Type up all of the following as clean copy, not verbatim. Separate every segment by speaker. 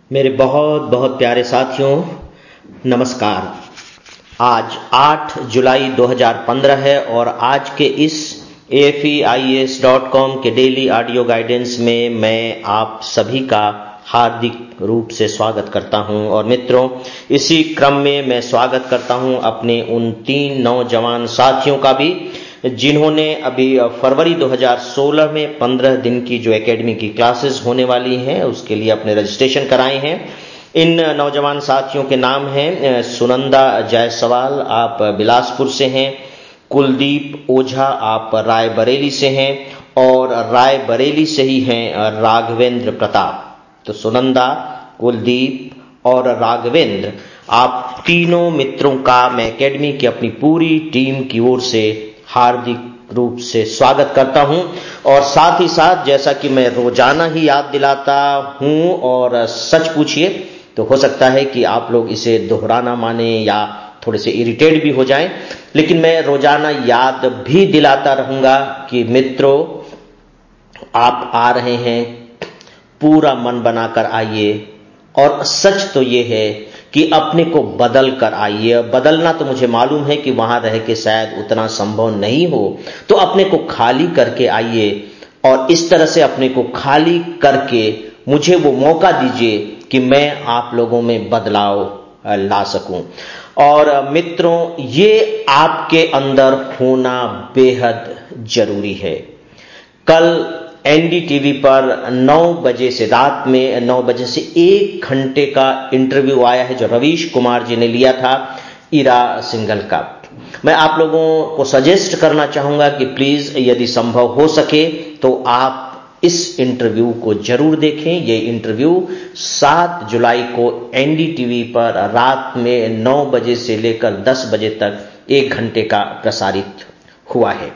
Speaker 1: मेरे बहुत बहुत प्यारे साथियों, नमस्कार। आज 8 जुलाई 2015 है और आज के इस AFEIAS.com के डेली ऑडियो गाइडेंस में मैं आप सभी का हार्दिक रूप से स्वागत करता हूं। और मित्रों, इसी क्रम में मैं स्वागत करता हूं अपने उन 3 नौजवान साथियों का भी जिन्होंने अभी फरवरी 2016 में 15 दिन की जो एकेडमी की क्लासेस होने वाली हैं उसके लिए अपने रजिस्ट्रेशन कराए हैं। इन नौजवान साथियों के नाम हैं सुनंदा जायसवाल, आप बिलासपुर से हैं, कुलदीप ओझा, आप रायबरेली से हैं, और रायबरेली से ही हैं राघवेंद्र प्रताप। तो सुनंदा, कुलदीप और राघवेंद्र, आप तीनों मित्रों का मैं एकेडमी की अपनी पूरी टीम की ओर से हार्दिक रूप से स्वागत करता हूं। और साथ ही साथ जैसा कि मैं रोजाना ही याद दिलाता हूं, और सच पूछिए तो हो सकता है कि आप लोग इसे दोहराना माने या थोड़े से इरिटेट भी हो जाएं, लेकिन मैं रोजाना याद भी दिलाता रहूंगा कि मित्रों, आप आ रहे हैं, पूरा मन बनाकर आइए। और सच तो ये है कि अपने को बदल कर आइए। बदलना तो मुझे मालूम है कि वहां रह के शायद उतना संभव नहीं हो, तो अपने को खाली करके आइए और इस तरह से अपने को खाली करके मुझे वो मौका दीजिए कि मैं आप लोगों में बदलाव ला सकूं। और मित्रों, ये आपके अंदर होना बेहद जरूरी है। कल NDTV पर 9 बजे से, रात में 9 बजे से 1 घंटे का इंटरव्यू आया है जो रवीश कुमार जी ने लिया था ईरा सिंघल का। मैं आप लोगों को सजेस्ट करना चाहूंगा कि प्लीज यदि संभव हो सके तो आप इस इंटरव्यू को जरूर देखें। ये इंटरव्यू 7 जुलाई को NDTV पर रात में 9 बजे से लेकर 10 बजे तक 1 घंटे का प्रसारित हुआ है।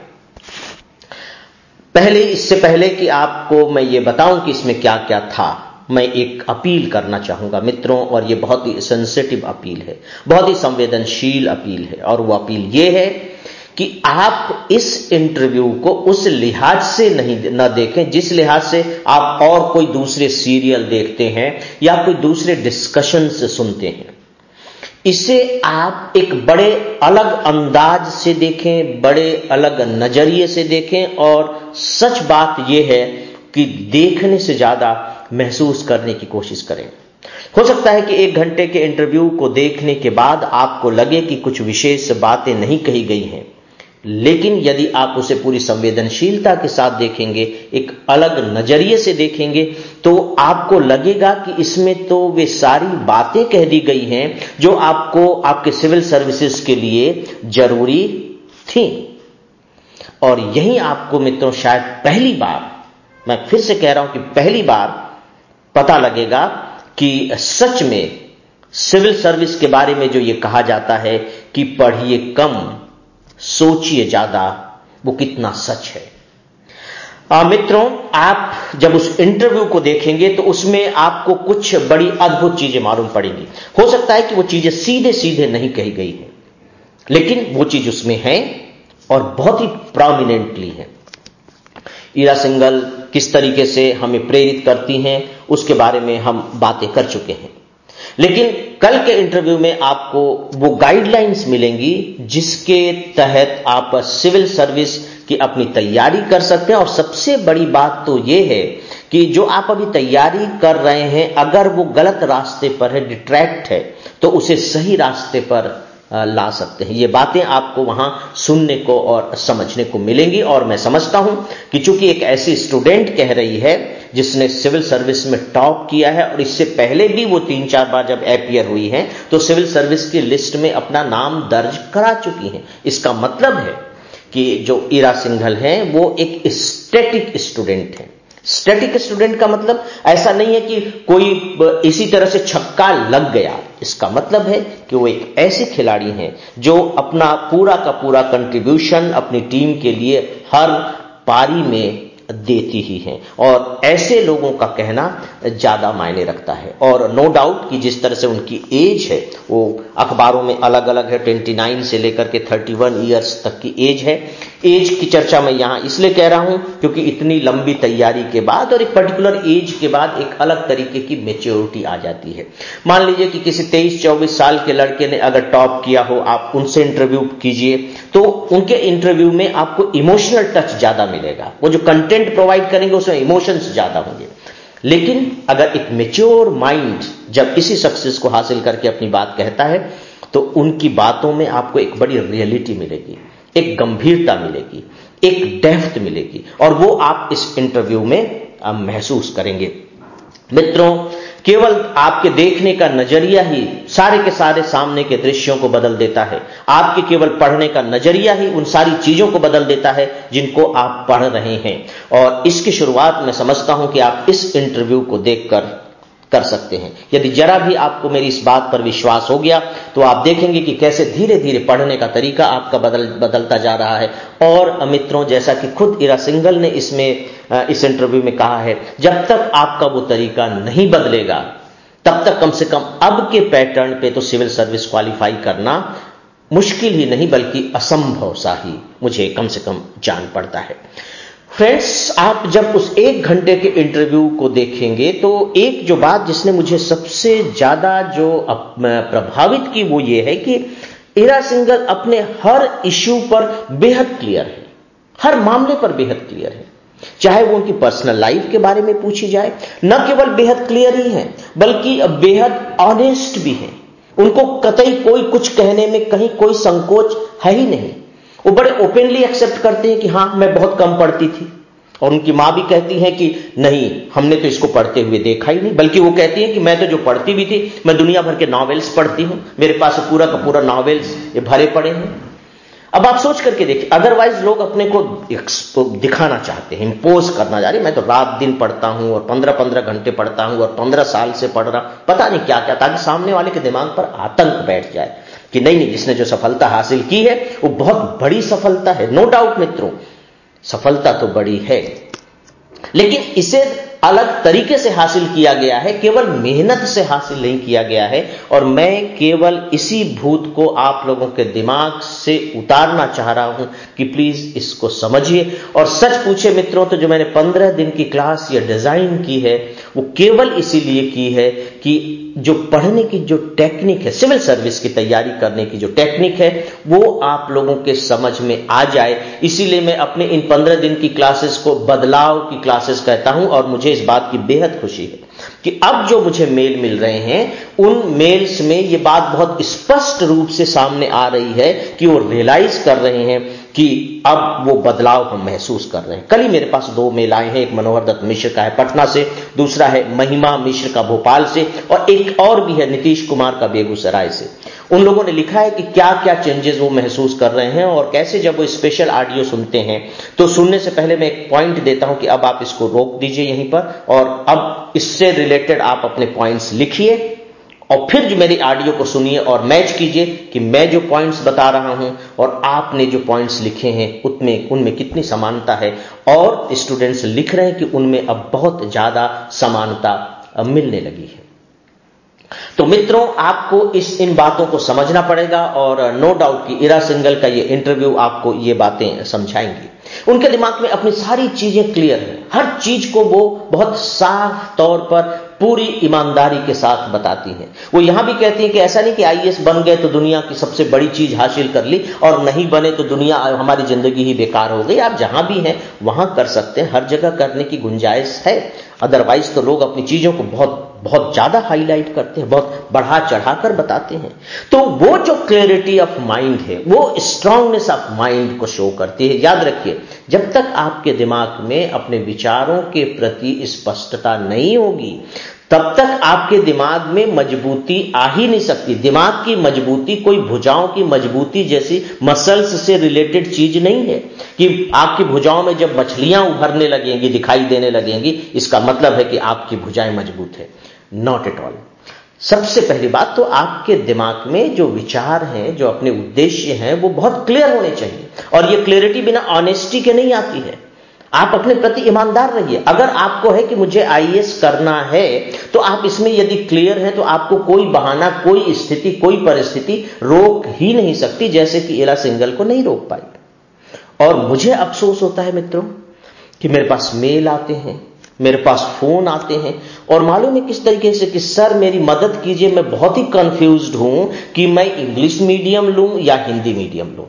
Speaker 1: इससे पहले कि आपको मैं ये बताऊं कि इसमें क्या क्या था, मैं एक अपील करना चाहूंगा मित्रों, और ये बहुत ही सेंसिटिव अपील है, बहुत ही संवेदनशील अपील है। और वो अपील ये है कि आप इस इंटरव्यू को उस लिहाज से न देखें जिस लिहाज से आप और कोई दूसरे सीरियल देखते हैं या कोई दूसरे डिस्कशन से सुनते हैं। इसे आप एक बड़े अलग अंदाज से देखें, बड़े अलग नजरिए से देखें। और सच बात यह है कि देखने से ज्यादा महसूस करने की कोशिश करें। हो सकता है कि 1 घंटे के इंटरव्यू को देखने के बाद आपको लगे कि कुछ विशेष बातें नहीं कही गई हैं, लेकिन यदि आप उसे पूरी संवेदनशीलता के साथ देखेंगे, एक अलग नजरिए से देखेंगे, तो आपको लगेगा कि इसमें तो वे सारी बातें कह दी गई हैं जो आपको आपके सिविल सर्विसेज के लिए जरूरी थी। और यही आपको मित्रों शायद पहली बार, मैं फिर से कह रहा हूं कि पहली बार पता लगेगा कि सच में सिविल सर्विस के बारे में जो ये कहा जाता है कि पढ़िए कम सोचिए ज्यादा, वो कितना सच है। मित्रों, आप जब उस इंटरव्यू को देखेंगे तो उसमें आपको कुछ बड़ी अद्भुत चीजें मालूम पड़ेंगी। हो सकता है कि वो चीजें सीधे सीधे नहीं कही गई हैं, लेकिन वो चीज उसमें है और बहुत ही प्रोमिनेंटली है। ईरा सिंघल किस तरीके से हमें प्रेरित करती हैं उसके बारे में हम बातें कर चुके हैं, लेकिन कल के इंटरव्यू में आपको वो गाइडलाइंस मिलेंगी जिसके तहत आप सिविल सर्विस की अपनी तैयारी कर सकते हैं। और सबसे बड़ी बात तो ये है कि जो आप अभी तैयारी कर रहे हैं, अगर वो गलत रास्ते पर है, डिट्रैक्ट है, तो उसे सही रास्ते पर ला सकते हैं। ये बातें आपको वहां सुनने को और समझने को मिलेंगी। और मैं समझता हूं कि चूंकि एक ऐसी स्टूडेंट कह रही है जिसने सिविल सर्विस में टॉप किया है और इससे पहले भी वो 3-4 बार जब अपीयर हुई हैं तो सिविल सर्विस की लिस्ट में अपना नाम दर्ज करा चुकी हैं, इसका मतलब है कि जो ईरा सिंघल हैं वो एक स्टैटिक स्टूडेंट है। स्टैटिक स्टूडेंट का मतलब ऐसा नहीं है कि कोई इसी तरह से छक्का लग गया, इसका मतलब है कि वो एक ऐसे खिलाड़ी हैं जो अपना पूरा का पूरा कंट्रीब्यूशन अपनी टीम के लिए हर पारी में देती ही हैं। और ऐसे लोगों का कहना ज्यादा मायने रखता है। और नो डाउट कि जिस तरह से उनकी एज है वो अखबारों में अलग अलग है, 29 से लेकर के 31 ईयर्स तक की एज है, एज की चर्चा मैं यहां इसलिए कह रहा हूं क्योंकि इतनी लंबी तैयारी के बाद और एक पर्टिकुलर एज के बाद एक अलग तरीके की मैच्योरिटी आ जाती है। मान लीजिए कि किसी 23-24 साल के लड़के ने अगर टॉप किया हो, आप उनसे इंटरव्यू कीजिए तो उनके इंटरव्यू में आपको इमोशनल टच ज्यादा मिलेगा। वो जो कंटेंट प्रोवाइड करेंगे उसमें इमोशंस ज्यादा होंगे। लेकिन अगर एक मैच्योर माइंड जब इसी सक्सेस को हासिल करके अपनी बात कहता है तो उनकी बातों में आपको एक बड़ी रियलिटी मिलेगी, एक गंभीरता मिलेगी, एक डेप्थ मिलेगी और वो आप इस इंटरव्यू में महसूस करेंगे। मित्रों, केवल आपके देखने का नजरिया ही सारे के सारे सामने के दृश्यों को बदल देता है। आपके केवल पढ़ने का नजरिया ही उन सारी चीजों को बदल देता है जिनको आप पढ़ रहे हैं। और इसकी शुरुआत मैं समझता हूं कि आप इस इंटरव्यू को देखकर कर सकते हैं। यदि जरा भी आपको मेरी इस बात पर विश्वास हो गया तो आप देखेंगे कि कैसे धीरे धीरे पढ़ने का तरीका आपका बदलता जा रहा है। और मित्रों, जैसा कि खुद इरा सिंघल ने इस इंटरव्यू में कहा है, जब तक आपका वो तरीका नहीं बदलेगा तब तक कम से कम अब के पैटर्न पे तो सिविल सर्विस क्वालिफाई करना मुश्किल ही नहीं बल्कि असंभव सा ही मुझे कम से कम जान पड़ता है। फ्रेंड्स, आप जब उस 1 घंटे के इंटरव्यू को देखेंगे तो एक जो बात जिसने मुझे सबसे ज्यादा जो प्रभावित की वो ये है कि इरा सिंघल अपने हर इश्यू पर बेहद क्लियर है, हर मामले पर बेहद क्लियर है। चाहे वो उनकी पर्सनल लाइफ के बारे में पूछी जाए, न केवल बेहद क्लियर ही है बल्कि बेहद ऑनेस्ट भी है। उनको कतई कोई कुछ कहने में कहीं कोई संकोच है ही नहीं। वो बड़े ओपनली एक्सेप्ट करते हैं कि हां, मैं बहुत कम पढ़ती थी। और उनकी मां भी कहती है कि नहीं, हमने तो इसको पढ़ते हुए देखा ही नहीं, बल्कि वो कहती है कि मैं तो जो पढ़ती भी थी, मैं दुनिया भर के नॉवेल्स पढ़ती हूं, मेरे पास पूरा का पूरा नॉवेल्स ये भरे पड़े हैं। अब आप सोच करके देखिए, अदरवाइज लोग अपने को दिखाना चाहते हैं, इंपोज करना जा रही, मैं तो रात दिन पढ़ता हूं और 15-15 घंटे पढ़ता हूं और 15 साल से पढ़ रहा, पता नहीं क्या क्या, ताकि सामने वाले के दिमाग पर आतंक बैठ जाए कि नहीं, जिसने जो सफलता हासिल की है वो बहुत बड़ी सफलता है। नो डाउट मित्रों, सफलता तो बड़ी है, लेकिन इसे अलग तरीके से हासिल किया गया है, केवल मेहनत से हासिल नहीं किया गया है। और मैं केवल इसी भूत को आप लोगों के दिमाग से उतारना चाह रहा हूं कि प्लीज इसको समझिए। और सच पूछे मित्रों, तो जो मैंने 15 दिन की क्लास ये डिजाइन की है वो केवल इसीलिए की है कि जो पढ़ने की जो टेक्निक है, सिविल सर्विस की तैयारी करने की जो टेक्निक है, वो आप लोगों के समझ में आ जाए। इसीलिए मैं अपने इन 15 दिन की क्लासेस को बदलाव की क्लासेस कहता हूं। और मुझे इस बात की बेहद खुशी है कि अब जो मुझे मेल मिल रहे हैं उन मेल्स में ये बात बहुत स्पष्ट रूप से सामने आ रही है कि वो रियलाइज कर रहे हैं कि अब वो बदलाव हम महसूस कर रहे हैं। कल ही मेरे पास 2 मेल आए हैं, एक मनोहर दत्त मिश्र का है पटना से, दूसरा है महिमा मिश्र का भोपाल से, और एक और भी है नीतीश कुमार का बेगूसराय से। उन लोगों ने लिखा है कि क्या क्या चेंजेस वो महसूस कर रहे हैं और कैसे जब वो स्पेशल ऑडियो सुनते हैं तो सुनने से पहले मैं एक पॉइंट देता हूं कि अब आप इसको रोक दीजिए यहीं पर और अब इससे रिलेटेड आप अपने पॉइंट्स लिखिए और फिर जो मेरी ऑडियो को सुनिए और मैच कीजिए कि मैं जो पॉइंट्स बता रहा हूं और आपने जो पॉइंट्स लिखे हैं उनमें कितनी समानता है। और स्टूडेंट्स लिख रहे हैं कि उनमें अब बहुत ज्यादा समानता मिलने लगी है। तो मित्रों, आपको इन बातों को समझना पड़ेगा और नो डाउट कि इरा सिंघल का ये इंटरव्यू आपको ये बातें समझाएंगी। उनके दिमाग में अपनी सारी चीजें क्लियर है, हर चीज को वो बहुत साफ तौर पर पूरी ईमानदारी के साथ बताती हैं। वो यहां भी कहती हैं कि ऐसा नहीं कि आईएएस बन गए तो दुनिया की सबसे बड़ी चीज हासिल कर ली और नहीं बने तो दुनिया हमारी जिंदगी ही बेकार हो गई। आप जहां भी हैं वहां कर सकते हैं, हर जगह करने की गुंजाइश है। अदरवाइज तो लोग अपनी चीजों को बहुत ज्यादा हाईलाइट करते हैं, बहुत बढ़ा चढ़ाकर बताते हैं। तो वो जो क्लैरिटी ऑफ माइंड है, वो स्ट्रांगनेस ऑफ माइंड को शो करती है। याद रखिए, जब तक आपके दिमाग में अपने विचारों के प्रति स्पष्टता नहीं होगी तब तक आपके दिमाग में मजबूती आ ही नहीं सकती। दिमाग की मजबूती कोई भुजाओं की मजबूती जैसी मसल्स से रिलेटेड चीज नहीं है कि आपकी भुजाओं में जब मछलियां उभरने लगेंगी, दिखाई देने लगेंगी, इसका मतलब है कि आपकी भुजाएं मजबूत है। Not at all. सबसे पहली बात तो आपके दिमाग में जो विचार हैं, जो अपने उद्देश्य हैं, वो बहुत क्लियर होने चाहिए और ये क्लियरिटी बिना ऑनेस्टी के नहीं आती है। आप अपने प्रति ईमानदार रहिए। अगर आपको है कि मुझे आईएएस करना है तो आप इसमें यदि क्लियर हैं तो आपको कोई बहाना, कोई स्थिति, कोई परिस्थिति रोक ही नहीं सकती, जैसे कि इरा सिंघल को नहीं रोक पाई। और मुझे अफसोस होता है मित्रों कि मेरे पास मेल आते हैं, मेरे पास फोन आते हैं, और मालूम है किस तरीके से कि सर मेरी मदद कीजिए, मैं बहुत ही कंफ्यूज्ड हूं कि मैं इंग्लिश मीडियम लूं या हिंदी मीडियम लूं।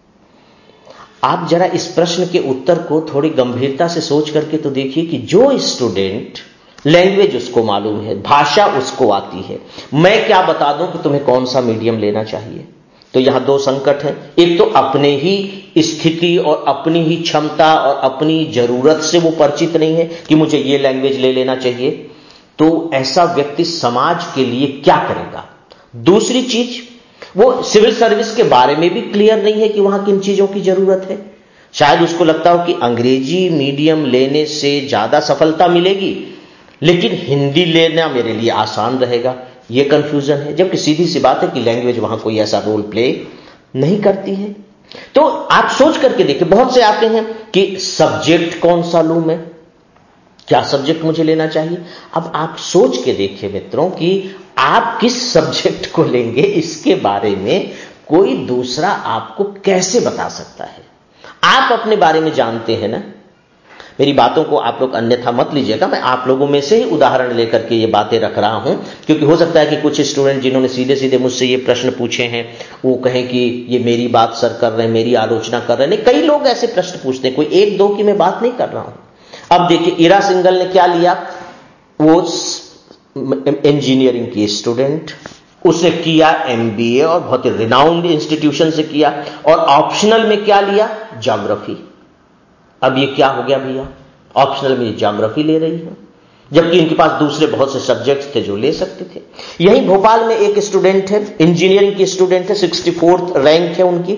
Speaker 1: आप जरा इस प्रश्न के उत्तर को थोड़ी गंभीरता से सोच करके तो देखिए कि जो स्टूडेंट लैंग्वेज उसको मालूम है, भाषा उसको आती है, मैं क्या बता दूं कि तुम्हें कौन सा मीडियम लेना चाहिए। तो यहां दो संकट है, एक तो अपने ही स्थिति और अपनी ही क्षमता और अपनी जरूरत से वो परिचित नहीं है कि मुझे ये लैंग्वेज ले लेना चाहिए, तो ऐसा व्यक्ति समाज के लिए क्या करेगा। दूसरी चीज, वो सिविल सर्विस के बारे में भी क्लियर नहीं है कि वहां किन चीजों की जरूरत है। शायद उसको लगता हो कि अंग्रेजी मीडियम लेने से ज्यादा सफलता मिलेगी, लेकिन हिंदी लेना मेरे लिए आसान रहेगा। यह कंफ्यूजन है, जबकि सीधी सी बात है कि लैंग्वेज वहां कोई ऐसा रोल प्ले नहीं करती है। तो आप सोच करके देखिए, बहुत से आते हैं कि सब्जेक्ट कौन सा लूं मैं, क्या सब्जेक्ट मुझे लेना चाहिए। अब आप सोच के देखिए मित्रों कि आप किस सब्जेक्ट को लेंगे, इसके बारे में कोई दूसरा आपको कैसे बता सकता है। आप अपने बारे में जानते हैं ना। मेरी बातों को आप लोग अन्यथा मत लीजिएगा, मैं आप लोगों में से ही उदाहरण लेकर के ये बातें रख रहा हूं, क्योंकि हो सकता है कि कुछ स्टूडेंट जिन्होंने सीधे सीधे मुझसे ये प्रश्न पूछे हैं वो कहें कि ये मेरी बात सर कर रहे हैं, मेरी आलोचना कर रहे हैं। कई लोग ऐसे प्रश्न पूछते हैं, कोई एक दो की मैं बात नहीं कर रहा हूं। अब देखिए, इरा सिंघल ने क्या लिया, वो इंजीनियरिंग की स्टूडेंट, उसने किया एमबीए और बहुत ही रिनाउंड इंस्टीट्यूशन से किया, और ऑप्शनल में क्या लिया, ज्योग्राफी। अब ये क्या हो गया भैया, ऑप्शनल में ज्योग्राफी ले रही है, जबकि इनके पास दूसरे बहुत से सब्जेक्ट्स थे जो ले सकते थे। यहीं भोपाल में एक स्टूडेंट है, इंजीनियरिंग की स्टूडेंट है, 64th रैंक है उनकी,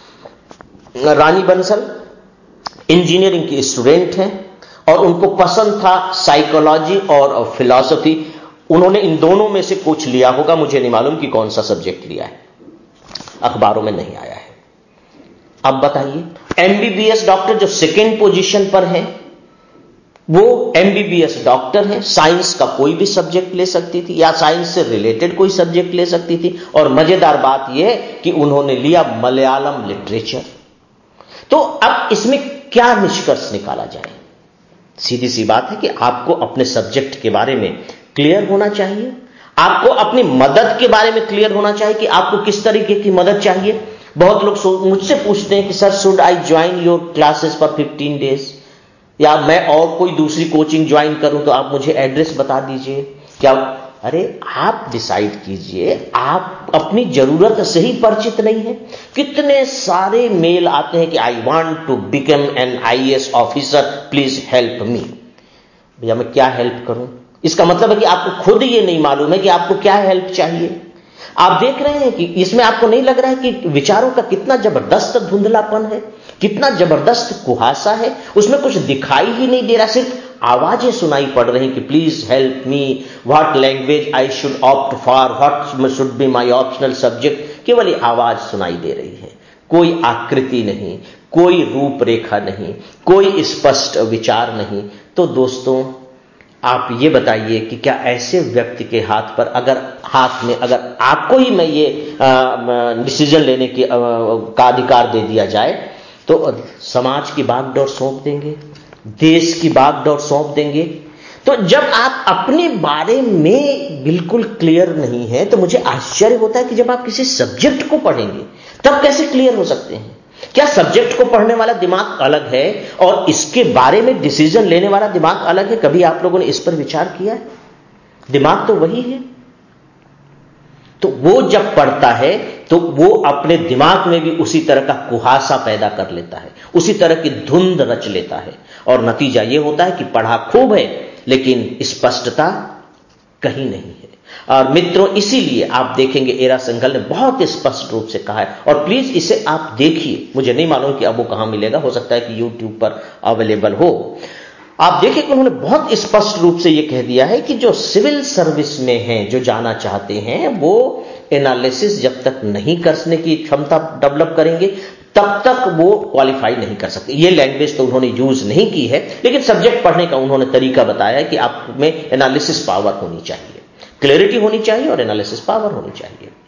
Speaker 1: रानी बंसल, इंजीनियरिंग की स्टूडेंट है, और उनको पसंद था साइकोलॉजी और फिलॉसफी। उन्होंने इन दोनों में से कुछ लिया होगा, मुझे नहीं मालूम कि कौन सा सब्जेक्ट लिया है, अखबारों में नहीं आया है। अब बताइए, एमबीबीएस डॉक्टर जो सेकेंड पोजीशन पर है, वो एमबीबीएस डॉक्टर है, साइंस का कोई भी सब्जेक्ट ले सकती थी या साइंस से रिलेटेड कोई सब्जेक्ट ले सकती थी, और मजेदार बात यह है कि उन्होंने लिया मलयालम लिटरेचर। तो अब इसमें क्या निष्कर्ष निकाला जाए। सीधी सी बात है कि आपको अपने सब्जेक्ट के बारे में क्लियर होना चाहिए, आपको अपनी मदद के बारे में क्लियर होना चाहिए कि आपको किस तरीके की मदद चाहिए। बहुत लोग मुझसे पूछते हैं कि sir should I join your classes for 15 days, या मैं और कोई दूसरी कोचिंग ज्वाइन करूं तो आप मुझे एड्रेस बता दीजिए क्या। अरे आप डिसाइड कीजिए, आप अपनी जरूरत से ही परिचित नहीं है। कितने सारे मेल आते हैं कि I want to become an IAS officer, please help me. भैया मैं क्या हेल्प करूं, इसका मतलब है कि आपको खुद ये नहीं मालूम है कि आपको क्या हेल्प चाहिए। आप देख रहे हैं कि इसमें आपको नहीं लग रहा है कि विचारों का कितना जबरदस्त धुंधलापन है, कितना जबरदस्त कुहासा है, उसमें कुछ दिखाई ही नहीं दे रहा, सिर्फ आवाजें सुनाई पड़ रही कि please help me, what language I should opt for, what should be my optional subject. केवल ये आवाज सुनाई दे रही है, कोई आकृति नहीं, कोई रूपरेखा नहीं, कोई स्पष्ट विचार नहीं। तो दोस्तों आप ये बताइए कि क्या ऐसे व्यक्ति के हाथ में अगर आपको ही मैं ये डिसीजन लेने का अधिकार दे दिया जाए, तो समाज की बागडोर सौंप देंगे, देश की बागडोर सौंप देंगे। तो जब आप अपने बारे में बिल्कुल क्लियर नहीं है, तो मुझे आश्चर्य होता है कि जब आप किसी सब्जेक्ट को पढ़ेंगे तब कैसे क्लियर हो सकते हैं। क्या सब्जेक्ट को पढ़ने वाला दिमाग अलग है और इसके बारे में डिसीजन लेने वाला दिमाग अलग है? कभी आप लोगों ने इस पर विचार किया है? दिमाग तो वही है। तो वो जब पढ़ता है तो वो अपने दिमाग में भी उसी तरह का कुहासा पैदा कर लेता है, उसी तरह की धुंध रच लेता है, और नतीजा ये होता है कि पढ़ा खूब है लेकिन स्पष्टता कहीं नहीं है। और मित्रों इसीलिए आप देखेंगे इरा सिंघल ने बहुत स्पष्ट रूप से कहा है, और प्लीज इसे आप देखिए, मुझे नहीं मालूम कि अब वो कहां मिलेगा, हो सकता है कि यूट्यूब पर अवेलेबल हो। आप देखिए कि उन्होंने बहुत स्पष्ट रूप से यह कह दिया है कि जो सिविल सर्विस में हैं, जो जाना चाहते हैं, वो एनालिसिस जब तक नहीं करने की क्षमता डेवलप करेंगे तब तक वो क्वालिफाई नहीं कर सकते। ये लैंग्वेज तो उन्होंने यूज नहीं की है, लेकिन सब्जेक्ट पढ़ने का उन्होंने तरीका बताया है कि आप में एनालिसिस पावर होनी चाहिए, क्लैरिटी होनी चाहिए और एनालिसिस पावर होनी चाहिए।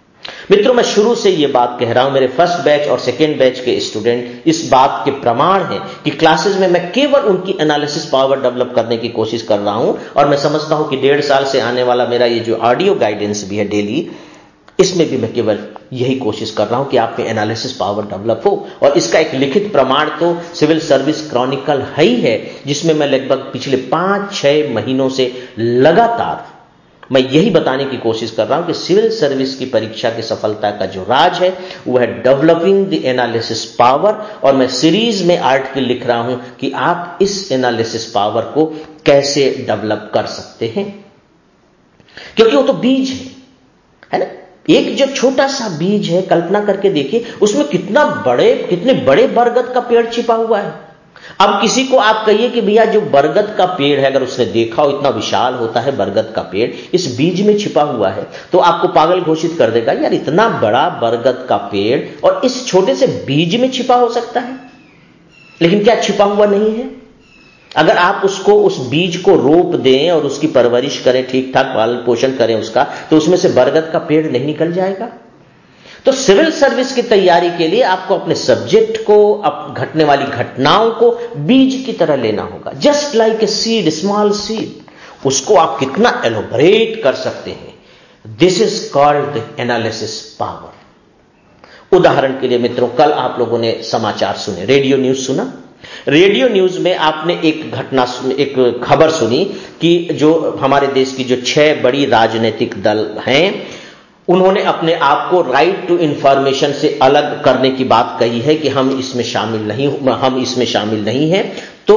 Speaker 1: मित्रों, मैं शुरू से ये बात कह रहा हूं, मेरे फर्स्ट बैच और सेकेंड बैच के स्टूडेंट इस बात के प्रमाण हैं कि क्लासेस में मैं केवल उनकी एनालिसिस पावर डेवलप करने की कोशिश कर रहा हूं, और मैं समझता हूं कि 1.5 साल से आने वाला मेरा ये जो ऑडियो गाइडेंस भी है डेली, इसमें भी मैं केवल यही कोशिश कर रहा हूं कि आप में एनालिसिस पावर डेवलप हो। और इसका एक लिखित प्रमाण तो सिविल सर्विस क्रॉनिकल है ही है, जिसमें मैं लगभग पिछले 5-6 महीनों से लगातार मैं यही बताने की कोशिश कर रहा हूं कि सिविल सर्विस की परीक्षा की सफलता का जो राज है वह है डेवलपिंग द एनालिसिस पावर। और मैं सीरीज में आर्टिकल लिख रहा हूं कि आप इस एनालिसिस पावर को कैसे डेवलप कर सकते हैं, क्योंकि वो तो बीज है ना। एक जो छोटा सा बीज है, कल्पना करके देखिए उसमें कितने बड़े बरगद का पेड़ छिपा हुआ है। अब किसी को आप कहिए कि भैया जो बरगद का पेड़ है, अगर उसने देखा हो इतना विशाल होता है बरगद का पेड़, इस बीज में छिपा हुआ है, तो आपको पागल घोषित कर देगा, यार इतना बड़ा बरगद का पेड़ और इस छोटे से बीज में छिपा हो सकता है। लेकिन क्या छिपा हुआ नहीं है? अगर आप उस बीज को रोप दें और उसकी परवरिश करें, ठीक ठाक पालन पोषण करें उसका, तो उसमें से बरगद का पेड़ नहीं निकल जाएगा। तो सिविल सर्विस की तैयारी के लिए आपको अपने सब्जेक्ट को, घटने वाली घटनाओं को बीज की तरह लेना होगा, just like a seed, small seed. उसको आप कितना एलोबरेट कर सकते हैं, this is called the analysis power. उदाहरण के लिए मित्रों, कल आप लोगों ने समाचार सुने, रेडियो न्यूज सुना। रेडियो न्यूज में आपने एक खबर सुनी कि जो हमारे देश की जो 6 बड़ी राजनीतिक दल हैं, उन्होंने अपने आप को राइट टू इंफॉर्मेशन से अलग करने की बात कही है कि हम इसमें शामिल नहीं हैं। तो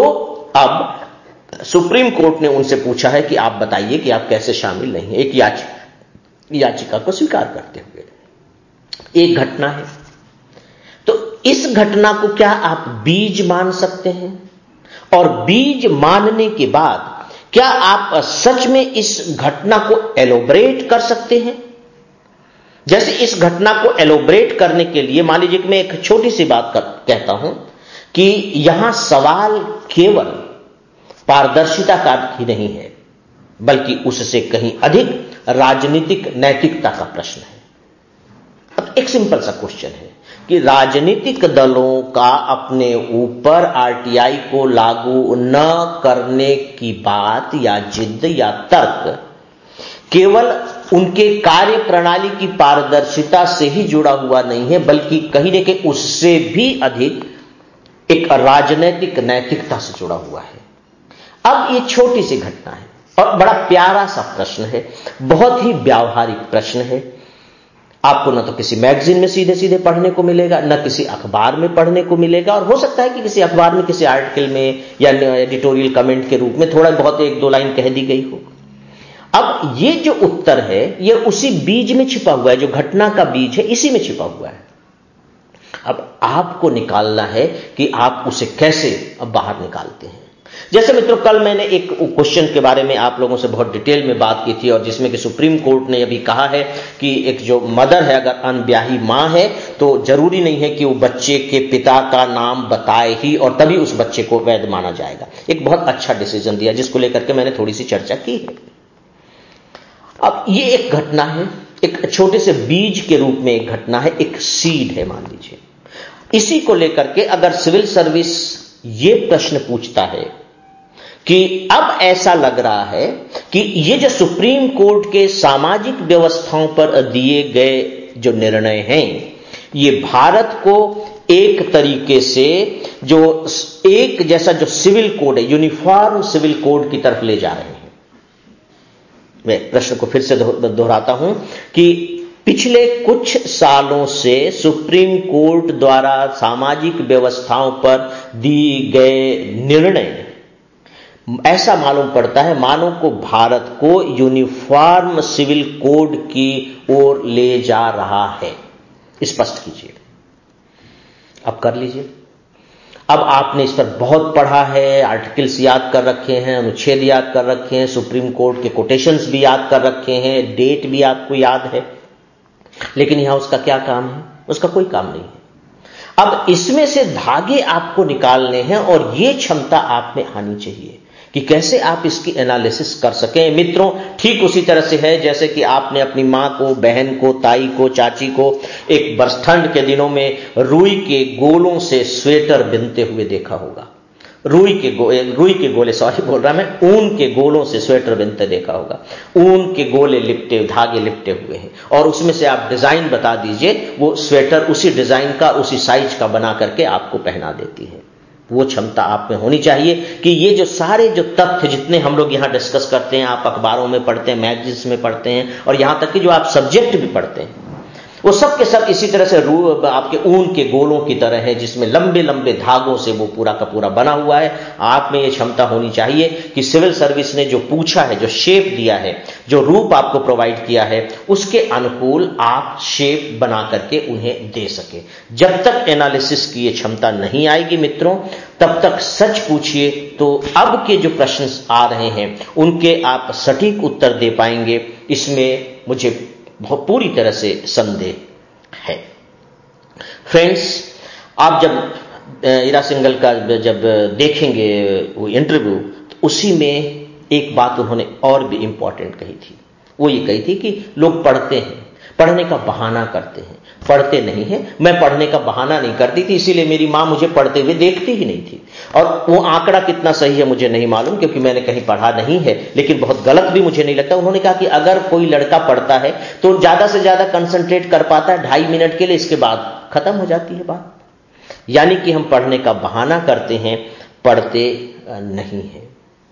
Speaker 1: अब सुप्रीम कोर्ट ने उनसे पूछा है कि आप बताइए कि आप कैसे शामिल नहीं हैं, एक याचिका को स्वीकार करते हुए। एक घटना है, तो इस घटना को क्या आप बीज मान सकते हैं? और बीज मानने के बाद क्या आप सच में इस घटना को एलोबरेट कर सकते हैं? जैसे इस घटना को एलोबरेट करने के लिए मान लीजिए कि मैं एक छोटी सी बात कहता हूं कि यहां सवाल केवल पारदर्शिता का ही नहीं है, बल्कि उससे कहीं अधिक राजनीतिक नैतिकता का प्रश्न है। अब एक सिंपल सा क्वेश्चन है कि राजनीतिक दलों का अपने ऊपर आरटीआई को लागू न करने की बात या जिद या तर्क केवल उनके कार्य प्रणाली की पारदर्शिता से ही जुड़ा हुआ नहीं है, बल्कि कहीं न कहीं उससे भी अधिक एक राजनीतिक नैतिकता से जुड़ा हुआ है। अब ये छोटी सी घटना है और बड़ा प्यारा सा प्रश्न है, बहुत ही व्यावहारिक प्रश्न है। आपको न तो किसी मैगजीन में सीधे सीधे पढ़ने को मिलेगा, न किसी अखबार में पढ़ने को मिलेगा, और हो सकता है कि किसी अखबार में किसी आर्टिकल में या एडिटोरियल कमेंट के रूप में थोड़ा बहुत 1-2 लाइन कह दी गई हो। अब ये जो उत्तर है ये उसी बीज में छिपा हुआ है, जो घटना का बीज है इसी में छिपा हुआ है। अब आपको निकालना है कि आप उसे कैसे अब बाहर निकालते हैं। जैसे मित्रों, कल मैंने एक क्वेश्चन के बारे में आप लोगों से बहुत डिटेल में बात की थी, और जिसमें कि सुप्रीम कोर्ट ने अभी कहा है कि एक जो मदर है, अगर अनब्याही मां है, तो जरूरी नहीं है कि वो बच्चे के पिता का नाम बताए ही और तभी उस बच्चे को वैध माना जाएगा। एक बहुत अच्छा डिसीजन दिया, जिसको लेकर के मैंने थोड़ी सी चर्चा की है। अब ये एक घटना है, एक छोटे से बीज के रूप में एक घटना है, एक सीड है मान लीजिए। इसी को लेकर के अगर सिविल सर्विस ये प्रश्न पूछता है कि अब ऐसा लग रहा है कि ये जो सुप्रीम कोर्ट के सामाजिक व्यवस्थाओं पर दिए गए जो निर्णय हैं, ये भारत को एक तरीके से जो एक जैसा जो सिविल कोड है, यूनिफॉर्म सिविल कोड की तरफ ले जा रहे हैं। मैं प्रश्न को फिर से दोहराता हूं कि पिछले कुछ सालों से सुप्रीम कोर्ट द्वारा सामाजिक व्यवस्थाओं पर दिए गए निर्णय ऐसा मालूम पड़ता है मानो को भारत को यूनिफॉर्म सिविल कोड की ओर ले जा रहा है। स्पष्ट कीजिए, अब कर लीजिए। अब आपने इस पर बहुत पढ़ा है, आर्टिकल्स याद कर रखे हैं, अनुच्छेद याद कर रखे हैं, सुप्रीम कोर्ट के कोटेशंस भी याद कर रखे हैं, डेट भी आपको याद है, लेकिन यहां उसका क्या काम है? उसका कोई काम नहीं है। अब इसमें से धागे आपको निकालने हैं और यह क्षमता आप में आनी चाहिए कि कैसे आप इसकी एनालिसिस कर सकें। मित्रों, ठीक उसी तरह से है जैसे कि आपने अपनी माँ को, बहन को, ताई को, चाची को एक बरसठंड के दिनों में रुई के गोलों से स्वेटर बिनते हुए देखा होगा। रुई के गोले सॉरी बोल रहा मैं, ऊन के गोलों से स्वेटर बिनते देखा होगा। ऊन के गोले लिपटे, धागे लिपटे हुए हैं और उसमें से आप डिजाइन बता दीजिए, वो स्वेटर उसी डिजाइन का, उसी साइज का बना करके आपको पहना देती है। वो क्षमता आप में होनी चाहिए कि ये जो सारे जो तथ्य जितने हम लोग यहाँ डिस्कस करते हैं, आप अखबारों में पढ़ते हैं, मैगजीन्स में पढ़ते हैं और यहाँ तक कि जो आप सब्जेक्ट भी पढ़ते हैं, वो सब के सब इसी तरह से आपके ऊन के गोलों की तरह है, जिसमें लंबे लंबे धागों से वो पूरा का पूरा बना हुआ है। आप में ये क्षमता होनी चाहिए कि सिविल सर्विस ने जो पूछा है, जो शेप दिया है, जो रूप आपको प्रोवाइड किया है, उसके अनुकूल आप शेप बना करके उन्हें दे सके। जब तक एनालिसिस की ये क्षमता नहीं आएगी मित्रों, तब तक सच पूछिए तो अब के जो प्रश्न आ रहे हैं उनके आप सटीक उत्तर दे पाएंगे, इसमें मुझे पूरी तरह से संदेह है। फ्रेंड्स, आप जब ईरा सिंघल का जब देखेंगे वो इंटरव्यू, तो उसी में एक बात उन्होंने और भी इंपॉर्टेंट कही थी। वो ये कही थी कि लोग पढ़ते हैं, पढ़ने का बहाना करते हैं, पढ़ते नहीं हैं। मैं पढ़ने का बहाना नहीं करती थी, इसीलिए मेरी माँ मुझे पढ़ते हुए देखती ही नहीं थी। और वो आंकड़ा कितना सही है मुझे नहीं मालूम, क्योंकि मैंने कहीं पढ़ा नहीं है, लेकिन बहुत गलत भी मुझे नहीं लगता। उन्होंने कहा कि अगर कोई लड़का पढ़ता है तो ज्यादा से ज्यादा कंसंट्रेट कर पाता है 2.5 मिनट के लिए, इसके बाद खत्म हो जाती है बात। यानी कि हम पढ़ने का बहाना करते हैं, पढ़ते नहीं हैं।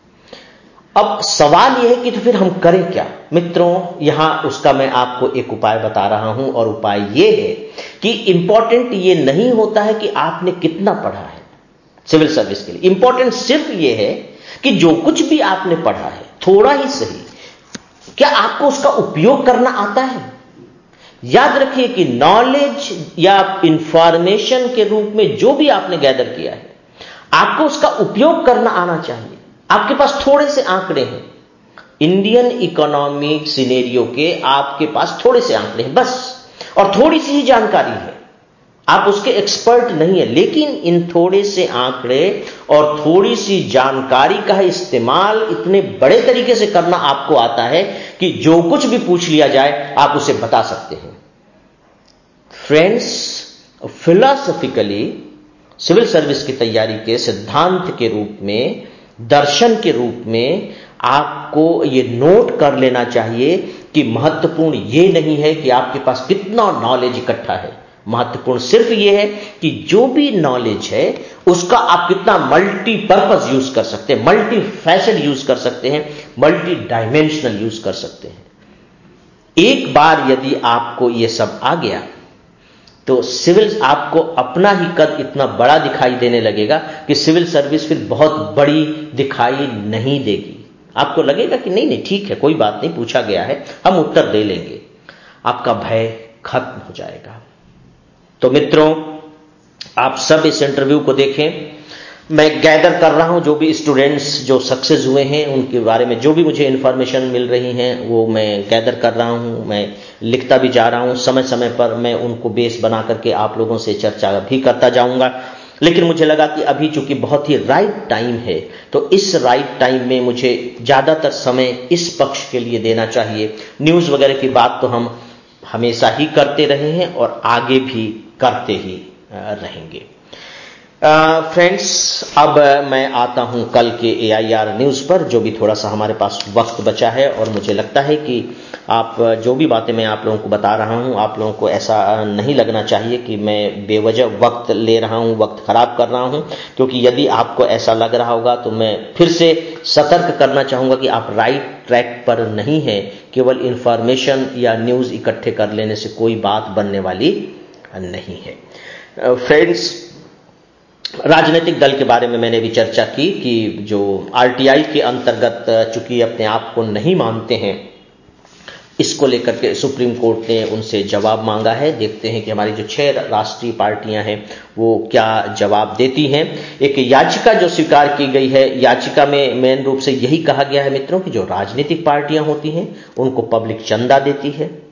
Speaker 1: अब सवाल यह है कि तो फिर हम करें क्या मित्रों। यहां उसका मैं आपको एक उपाय बता रहा हूं, और उपाय यह है कि इंपॉर्टेंट ये नहीं होता है कि आपने कितना पढ़ा है सिविल सर्विस के लिए। इंपॉर्टेंट सिर्फ यह है कि जो कुछ भी आपने पढ़ा है, थोड़ा ही सही, क्या आपको उसका उपयोग करना आता है। याद रखिए कि नॉलेज या इंफॉर्मेशन के रूप में जो भी आपने गैदर किया है, आपको उसका उपयोग करना आना चाहिए। आपके पास थोड़े से आंकड़े हैं, इंडियन इकोनॉमिक सिनेरियो के आपके पास थोड़े से आंकड़े हैं बस, और थोड़ी सी ही जानकारी है, आप उसके एक्सपर्ट नहीं है, लेकिन इन थोड़े से आंकड़े और थोड़ी सी जानकारी का इस्तेमाल इतने बड़े तरीके से करना आपको आता है कि जो कुछ भी पूछ लिया जाए आप उसे बता सकते हैं। फ्रेंड्स, फिलॉसफिकली सिविल सर्विस की तैयारी के सिद्धांत के रूप में, दर्शन के रूप में आपको ये नोट कर लेना चाहिए कि महत्वपूर्ण ये नहीं है कि आपके पास कितना नॉलेज इकट्ठा है। महत्वपूर्ण सिर्फ ये है कि जो भी नॉलेज है उसका आप कितना मल्टीपर्पज यूज कर सकते हैं, मल्टी फैसेट यूज कर सकते हैं, मल्टी डायमेंशनल यूज कर सकते हैं। एक बार यदि आपको ये सब आ गया तो सिविल आपको अपना ही कद इतना बड़ा दिखाई देने लगेगा कि सिविल सर्विस फिर बहुत बड़ी दिखाई नहीं देगी। आपको लगेगा कि नहीं नहीं ठीक है, कोई बात नहीं, पूछा गया है, हम उत्तर दे लेंगे। आपका भय खत्म हो जाएगा। तो मित्रों, आप सब इस इंटरव्यू को देखें। मैं गैदर कर रहा हूं जो भी स्टूडेंट्स जो सक्सेस हुए हैं उनके बारे में जो भी मुझे इंफॉर्मेशन मिल रही हैं वो मैं गैदर कर रहा हूं, मैं लिखता भी जा रहा हूं। समय समय पर मैं उनको बेस बना करके आप लोगों से चर्चा भी करता जाऊंगा। लेकिन मुझे लगा कि अभी चूंकि बहुत ही राइट टाइम है, तो इस राइट टाइम में मुझे ज्यादातर समय इस पक्ष के लिए देना चाहिए। न्यूज वगैरह की बात तो हम हमेशा ही करते रहे हैं और आगे भी करते ही रहेंगे। फ्रेंड्स, अब मैं आता हूं कल के AIR न्यूज पर, जो भी थोड़ा सा हमारे पास वक्त बचा है, और मुझे लगता है कि आप जो भी बातें मैं आप लोगों को बता रहा हूं, आप लोगों को ऐसा नहीं लगना चाहिए कि मैं बेवजह वक्त ले रहा हूं, वक्त खराब कर रहा हूं। क्योंकि यदि आपको ऐसा लग रहा होगा तो मैं फिर से सतर्क करना चाहूंगा कि आप राइट ट्रैक पर नहीं है। केवल इंफॉर्मेशन या न्यूज इकट्ठे कर लेने से कोई बात बनने वाली नहीं है। फ्रेंड्स, राजनीतिक दल के बारे में मैंने भी चर्चा की कि जो RTI के अंतर्गत चूंकि अपने आप को नहीं मानते हैं, इसको लेकर के सुप्रीम कोर्ट ने उनसे जवाब मांगा है। देखते हैं कि हमारी जो 6 राष्ट्रीय पार्टियां हैं वो क्या जवाब देती हैं। एक याचिका जो स्वीकार की गई है, याचिका में मेन रूप से यही कहा गया है मित्रों कि जो राजनीतिक पार्टियां होती हैं उनको पब्लिक चंदा देती है,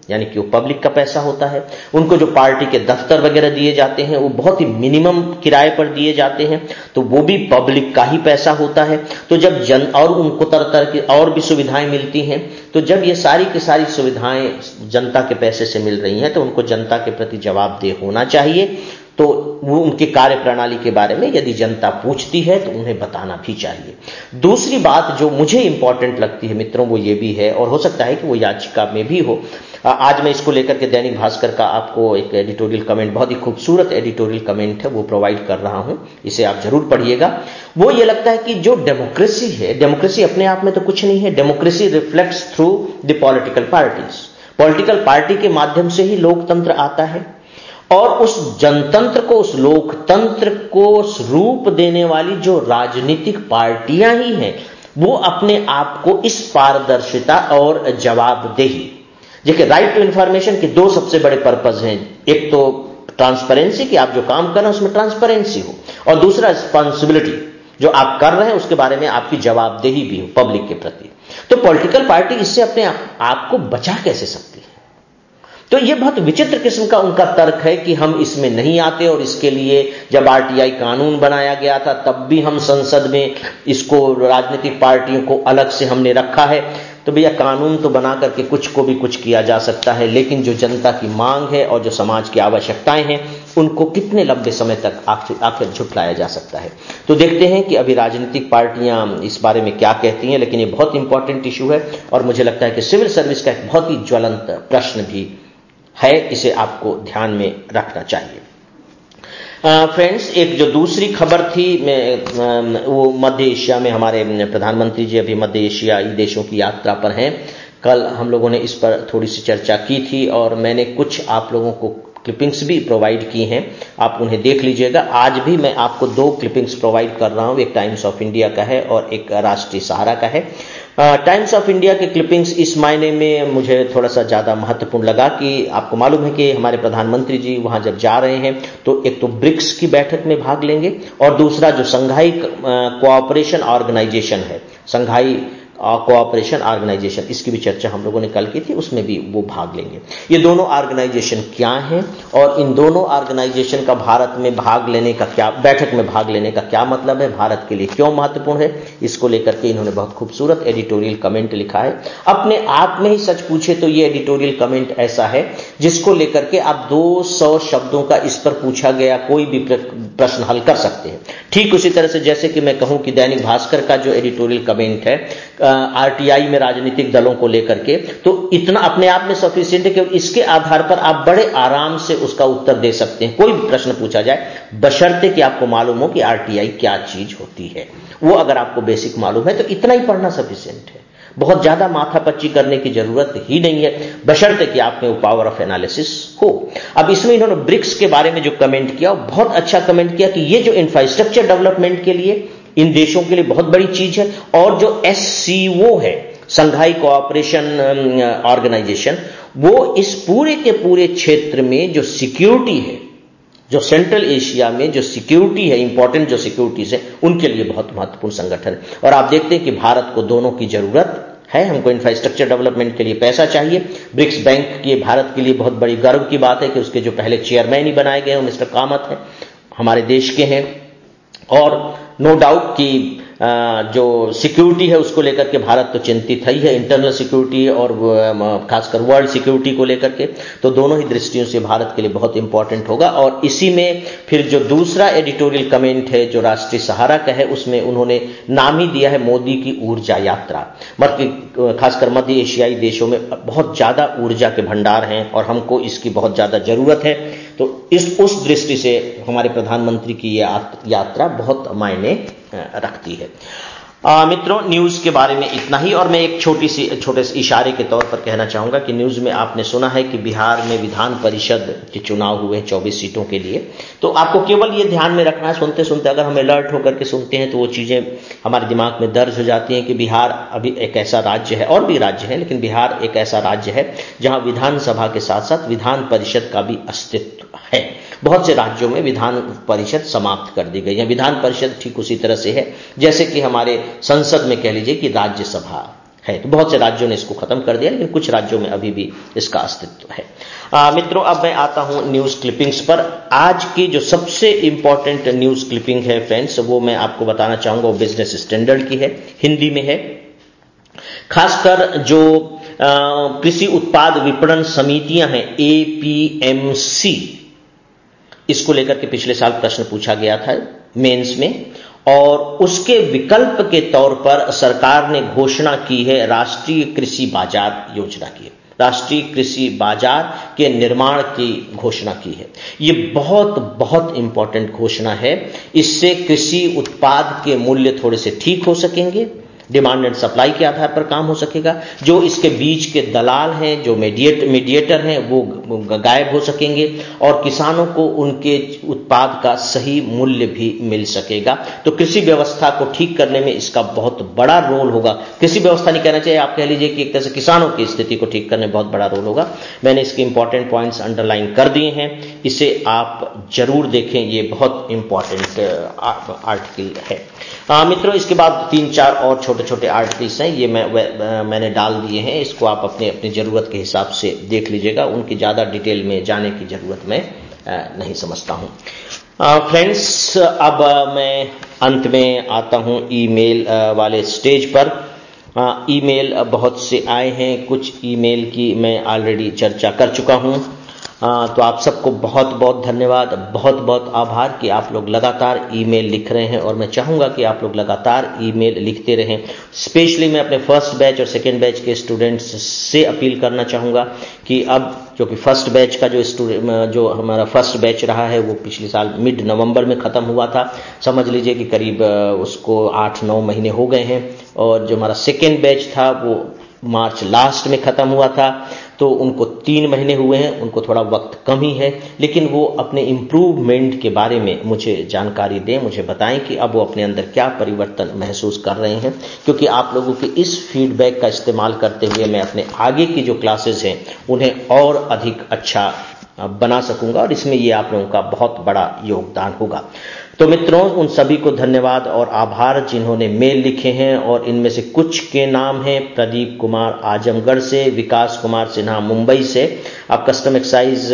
Speaker 1: यानी कि वो पब्लिक का पैसा होता है। उनको जो पार्टी के दफ्तर वगैरह दिए जाते हैं वो बहुत ही मिनिमम किराए पर दिए जाते हैं, तो वो भी पब्लिक का ही पैसा होता है। तो जब और उनको तरह तरह की और भी सुविधाएं मिलती हैं, तो जब ये सारी की सारी सुविधाएं जनता के पैसे से मिल रही हैं तो उनको जनता के प्रति जवाबदेह होना चाहिए। तो वो उनके कार्य प्रणाली के बारे में यदि जनता पूछती है तो उन्हें बताना भी चाहिए। दूसरी बात जो मुझे इंपॉर्टेंट लगती है मित्रों वो ये भी है, और हो सकता है कि वो याचिका में भी हो। आज मैं इसको लेकर के दैनिक भास्कर का आपको एक एडिटोरियल कमेंट, बहुत ही खूबसूरत एडिटोरियल कमेंट है, वो प्रोवाइड कर रहा हूं, इसे आप जरूर पढ़िएगा। वो ये लगता है कि जो डेमोक्रेसी है, डेमोक्रेसी अपने आप में तो कुछ नहीं है, democracy reflects through the political parties. Political party के माध्यम से ही लोकतंत्र आता है, और उस जनतंत्र को, उस लोकतंत्र को रूप देने वाली जो राजनीतिक पार्टियां ही हैं, वो अपने आप को इस पारदर्शिता और जवाबदेही, देखिए राइट टू इंफॉर्मेशन के दो सबसे बड़े पर्पस हैं। एक तो ट्रांसपेरेंसी, कि आप जो काम कर रहे हैं उसमें ट्रांसपेरेंसी हो, और दूसरा रिस्पॉन्सिबिलिटी, जो आप कर रहे हैं उसके बारे में आपकी जवाबदेही भी हो पब्लिक के प्रति। तो पॉलिटिकल पार्टी इससे अपने आप को बचा कैसे सकती है? तो यह बहुत विचित्र किस्म का उनका तर्क है कि हम इसमें नहीं आते, और इसके लिए जब आरटीआई कानून बनाया गया था तब भी हम संसद में इसको, राजनीतिक पार्टियों को अलग से हमने रखा है। तो भैया कानून तो बना करके कुछ को भी कुछ किया जा सकता है, लेकिन जो जनता की मांग है और जो समाज की आवश्यकताएं हैं उनको कितने लंबे समय तक आखिर झुठलाया जा सकता है। तो देखते हैं कि अभी राजनीतिक पार्टियां इस बारे में क्या कहती हैं, लेकिन ये बहुत इंपॉर्टेंट इशू है, और मुझे लगता है कि सिविल सर्विस का एक बहुत ही ज्वलंत प्रश्न भी है, इसे आपको ध्यान में रखना चाहिए। फ्रेंड्स, एक जो दूसरी खबर थी वो मध्य एशिया में हमारे प्रधानमंत्री जी अभी मध्य एशियाई देशों की यात्रा पर हैं। कल हम लोगों ने इस पर थोड़ी सी चर्चा की थी, और मैंने कुछ आप लोगों को क्लिपिंग्स भी प्रोवाइड की हैं, आप उन्हें देख लीजिएगा। आज भी मैं आपको दो क्लिपिंग्स प्रोवाइड कर रहा हूं, एक टाइम्स ऑफ इंडिया का है और एक राष्ट्रीय सहारा का है। टाइम्स ऑफ इंडिया के क्लिपिंग्स इस मायने में मुझे थोड़ा सा ज्यादा महत्वपूर्ण लगा कि आपको मालूम है कि हमारे प्रधानमंत्री जी वहां जब जा रहे हैं तो एक तो ब्रिक्स की बैठक में भाग लेंगे, और दूसरा जो संघाई कोऑपरेशन ऑर्गेनाइजेशन है, संघाई कोऑपरेशन ऑर्गेनाइजेशन, इसकी भी चर्चा हम लोगों ने कल की थी, उसमें भी वो भाग लेंगे। ये दोनों ऑर्गेनाइजेशन क्या हैं, और इन दोनों ऑर्गेनाइजेशन का भारत में भाग लेने का क्या, बैठक में भाग लेने का क्या मतलब है, भारत के लिए क्यों महत्वपूर्ण है, इसको लेकर के इन्होंने बहुत खूबसूरत एडिटोरियल कमेंट लिखा है। अपने आप में ही सच पूछे तो ये एडिटोरियल कमेंट ऐसा है जिसको लेकर के आप 200 शब्दों का इस पर पूछा गया कोई भी प्रश्न हल कर सकते हैं। ठीक उसी तरह से जैसे कि मैं कहूं कि दैनिक भास्कर का जो एडिटोरियल कमेंट है आरटीआई में राजनीतिक दलों को लेकर के, तो इतना अपने आप में सफिशिएंट है कि इसके आधार पर आप बड़े आराम से उसका उत्तर दे सकते हैं, कोई भी प्रश्न पूछा जाए, बशर्ते कि आपको मालूम हो कि आरटीआई क्या चीज होती है। वो अगर आपको बेसिक मालूम है तो इतना ही पढ़ना सफिशिएंट है, बहुत ज्यादा माथापच्ची करने की जरूरत ही नहीं है, बशर्ते कि आप में वो पावर ऑफ एनालिसिस हो। अब इसमें इन्होंने ब्रिक्स के बारे में जो कमेंट किया, बहुत अच्छा कमेंट किया कि ये जो इंफ्रास्ट्रक्चर डेवलपमेंट के लिए इन देशों के लिए बहुत बड़ी चीज है, और जो एससीओ है, संघाई कोऑपरेशन ऑर्गेनाइजेशन, वो इस पूरे के पूरे क्षेत्र में जो सिक्योरिटी है, जो सेंट्रल एशिया में जो सिक्योरिटी है, इंपॉर्टेंट जो सिक्योरिटीज है, उनके लिए बहुत महत्वपूर्ण संगठन है। और आप देखते हैं कि भारत को दोनों की जरूरत है, हमको इंफ्रास्ट्रक्चर डेवलपमेंट के लिए पैसा चाहिए। ब्रिक्स बैंक की भारत के लिए बहुत बड़ी गर्व की बात है कि उसके जो पहले चेयरमैन ही बनाए गए हैं मिस्टर कामत हैं, हमारे देश के हैं, और नो डाउट कि जो सिक्योरिटी है उसको लेकर के भारत तो चिंतित है ही है, इंटरनल सिक्योरिटी और खासकर वर्ल्ड सिक्योरिटी को लेकर के, तो दोनों ही दृष्टियों से भारत के लिए बहुत इंपॉर्टेंट होगा। और इसी में फिर जो दूसरा एडिटोरियल कमेंट है जो राष्ट्रीय सहारा का है, उसमें उन्होंने नाम ही दिया है मोदी की ऊर्जा यात्रा। खासकर मध्य एशियाई देशों में बहुत ज्यादा ऊर्जा के भंडार हैं और हमको इसकी बहुत ज्यादा जरूरत है, तो उस दृष्टि से हमारे प्रधानमंत्री की यह यात्रा बहुत मायने रखती है। मित्रों, न्यूज के बारे में इतना ही, और मैं एक छोटे से इशारे के तौर पर कहना चाहूंगा कि न्यूज में आपने सुना है कि बिहार में विधान परिषद के चुनाव हुए 24 सीटों के लिए। तो आपको केवल ये ध्यान में रखना है, सुनते सुनते अगर हम अलर्ट होकर के सुनते हैं तो वो चीजें हमारे दिमाग में दर्ज हो जाती हैं कि बिहार अभी एक ऐसा राज्य है, और भी राज्य है, लेकिन बिहार एक ऐसा राज्य है जहां विधानसभा के साथ साथ विधान परिषद का भी अस्तित्व है। बहुत से राज्यों में विधान परिषद समाप्त कर दी गई है। विधान परिषद ठीक उसी तरह से है जैसे कि हमारे संसद में कह लीजिए कि राज्यसभा है। तो बहुत से राज्यों ने इसको खत्म कर दिया, लेकिन कुछ राज्यों में अभी भी इसका अस्तित्व है। मित्रों, अब मैं आता हूं न्यूज क्लिपिंग्स पर। आज की जो सबसे इंपॉर्टेंट न्यूज क्लिपिंग है फ्रेंड्स, वो मैं आपको बताना चाहूंगा, वो बिजनेस स्टैंडर्ड की है, हिंदी में है। खासकर जो कृषि उत्पाद विपणन समितियां हैं, एपीएमसी, इसको लेकर के पिछले साल प्रश्न पूछा गया था मेंस में, और उसके विकल्प के तौर पर सरकार ने घोषणा की है राष्ट्रीय कृषि बाजार योजना की। राष्ट्रीय कृषि बाजार के निर्माण की घोषणा की है। ये बहुत बहुत इंपॉर्टेंट घोषणा है। इससे कृषि उत्पाद के मूल्य थोड़े से ठीक हो सकेंगे, डिमांड एंड सप्लाई के आधार पर काम हो सकेगा। जो इसके बीच के दलाल हैं, जो मीडिएटर हैं, वो गायब हो सकेंगे और किसानों को उनके उत्पाद का सही मूल्य भी मिल सकेगा। तो कृषि व्यवस्था को ठीक करने में इसका बहुत बड़ा रोल होगा। कृषि व्यवस्था नहीं कहना चाहिए, आप कह लीजिए कि एक तरह से किसानों की स्थिति को ठीक करने में बहुत बड़ा रोल होगा। मैंने इसके इंपॉर्टेंट पॉइंट्स अंडरलाइन कर दिए हैं, इसे आप जरूर देखें, ये बहुत इंपॉर्टेंट आर्टिकल है। मित्रों, इसके बाद 3-4 और छोटे छोटे आर्टिकल्स हैं, ये मैंने डाल दिए हैं। इसको आप अपनी अपनी जरूरत के हिसाब से देख लीजिएगा, उनकी ज्यादा डिटेल में जाने की जरूरत मैं नहीं समझता हूं। फ्रेंड्स, अब मैं अंत में आता हूं ईमेल वाले स्टेज पर। ईमेल बहुत से आए हैं, कुछ ईमेल की मैं ऑलरेडी चर्चा कर चुका हूं। तो आप सबको बहुत बहुत धन्यवाद, बहुत बहुत आभार कि आप लोग लगातार ईमेल लिख रहे हैं, और मैं चाहूंगा कि आप लोग लगातार ईमेल लिखते रहें। स्पेशली मैं अपने फर्स्ट बैच और सेकेंड बैच के स्टूडेंट्स से अपील करना चाहूंगा कि अब, क्योंकि फर्स्ट बैच का जो हमारा फर्स्ट बैच रहा है वो पिछले साल मिड नवंबर में खत्म हुआ था। समझ लीजिए कि करीब उसको 8-9 महीने हो गए हैं, और जो हमारा सेकेंड बैच था वो मार्च लास्ट में खत्म हुआ था। तो उनको 3 महीने हुए हैं, उनको थोड़ा वक्त कम ही है, लेकिन वो अपने इम्प्रूवमेंट के बारे में मुझे जानकारी दें, मुझे बताएं कि अब वो अपने अंदर क्या परिवर्तन महसूस कर रहे हैं। क्योंकि आप लोगों के इस फीडबैक का इस्तेमाल करते हुए मैं अपने आगे की जो क्लासेस हैं उन्हें और अधिक अच्छा बना सकूंगा, और इसमें ये आप लोगों का बहुत बड़ा योगदान होगा। तो मित्रों, उन सभी को धन्यवाद और आभार जिन्होंने मेल लिखे हैं, और इनमें से कुछ के नाम हैं प्रदीप कुमार आजमगढ़ से, विकास कुमार सिन्हा मुंबई से, आप कस्टम एक्साइज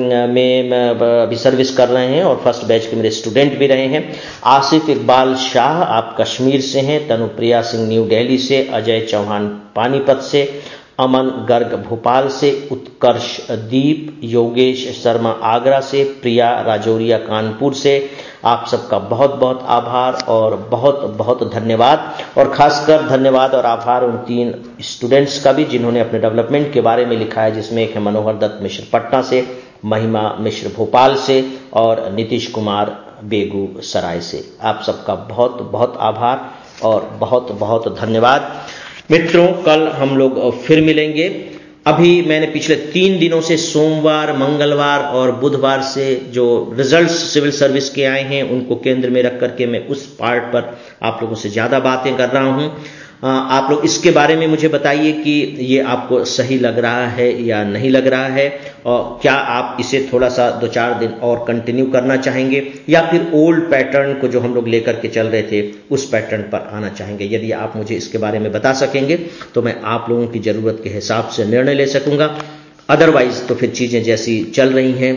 Speaker 1: में अभी सर्विस कर रहे हैं और फर्स्ट बैच के मेरे स्टूडेंट भी रहे हैं। आसिफ इकबाल शाह, आप कश्मीर से हैं, तनुप्रिया सिंह न्यू दिल्ली से, अजय चौहान पानीपत से, अमन गर्ग भोपाल से, उत्कर्ष दीप, योगेश शर्मा आगरा से, प्रिया राजौरिया कानपुर से, आप सबका बहुत बहुत आभार और बहुत बहुत धन्यवाद। और खासकर धन्यवाद और आभार उन 3 स्टूडेंट्स का भी जिन्होंने अपने डेवलपमेंट के बारे में लिखा है, जिसमें एक है मनोहर दत्त मिश्र पटना से, महिमा मिश्र भोपाल से और नीतीश कुमार बेगूसराय से। आप सबका बहुत बहुत आभार और बहुत बहुत धन्यवाद। मित्रों, कल हम लोग फिर मिलेंगे। अभी मैंने पिछले 3 दिनों से सोमवार, मंगलवार और बुधवार से जो रिजल्ट्स सिविल सर्विस के आए हैं उनको केंद्र में रख करके मैं उस पार्ट पर आप लोगों से ज्यादा बातें कर रहा हूं। आप लोग इसके बारे में मुझे बताइए कि ये आपको सही लग रहा है या नहीं लग रहा है, और क्या आप इसे थोड़ा सा 2-4 दिन और कंटिन्यू करना चाहेंगे, या फिर ओल्ड पैटर्न को जो हम लोग लेकर के चल रहे थे उस पैटर्न पर आना चाहेंगे। यदि आप मुझे इसके बारे में बता सकेंगे तो मैं आप लोगों की जरूरत के हिसाब से निर्णय ले सकूंगा। अदरवाइज तो फिर चीजें जैसी चल रही हैं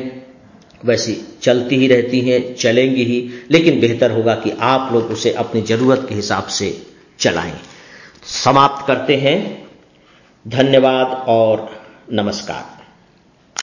Speaker 1: वैसी चलती ही रहती हैं, चलेंगी ही, लेकिन बेहतर होगा कि आप लोग उसे अपनी जरूरत के हिसाब से चलाएं। समाप्त करते हैं। धन्यवाद और नमस्कार।